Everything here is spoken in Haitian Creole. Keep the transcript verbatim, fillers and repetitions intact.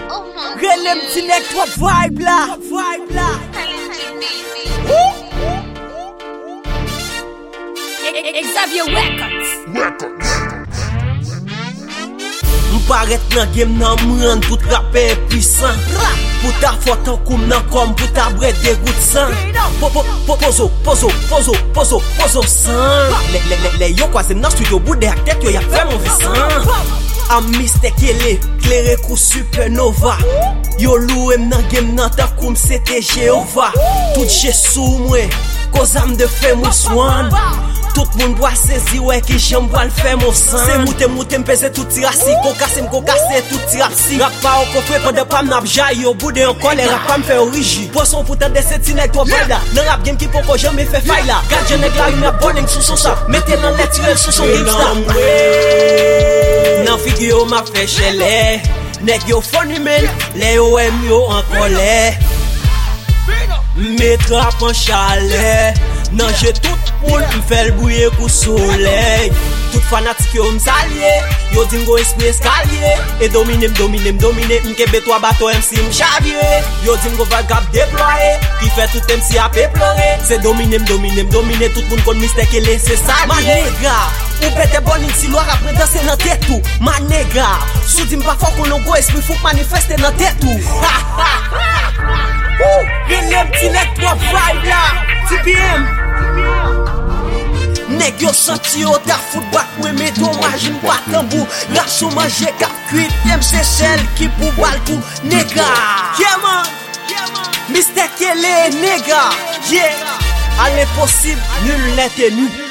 Relem ti nek trop vibe la. Vibe la. Xavier Records. M'paret nan game nan m'rend tout rapper puissant. Pour ta faute en koum nan kom, pour ta bret de gout sang. Pozo, pozo, pozo, pozo, pozo, pozo sang. Le, le, le, le yo kwa se nan studio bout de ak tête yo ya fait mon sang. Am mistake ele, claire kou supernova. Yo loué nan game nan ta koum c'était Jéhovah. Tout chez sou mwe, cause am de fait mou swan. Tout moun boit saisi ouais qui j'aime boit le faire mon sang. C'est mouté mouté m'pese tout tirasi. Ko kase m'ko kase tout tirapsi. Rap pa ou kofre pendant pas m'nap jaille. Au bout de un colère rap pa m'fait origi. Poisson pourtant de cette sinek toi belle là. Le rap game qui poko jamais fait faille là. Gade je nèg la une a bonne sous son ça. Mettez dans les tirel sous son gangsta. Nan figure m'a fait chele. Nèg yo funny men. Les O M yo en colère. Mettre rap en chalet. Non j'ai tout poule, m'fait le bouiller pour soleil. Tout fanatique yo m'salye, yo di m'go esprit escalier. Et domine m'domine m'domine, m'kebe toi bateau M C m'chavire. Yo di m'go vagab déployer, qui fait tout M C a pleurer. C'est domine m'domine m'domine, tout moun kon mistake et laisser ça. Ma nègra, ou pète bonne si loire après danser dans tête tout. Ma nègra, sou di m'pa fort qu'on go esprit fou manifester dans tête tout. Ha ha ha. Ouh, relem ti nek trop vibe la. T P M. Nèg yo senti yo ta fout bak mwen meto majin pa tambou. La sou manje kap kuit, M C celle qui pou bal pou nèga. Yeah man, mistake ele nèga. Yeah, à l'impossible, nul n'est tenu.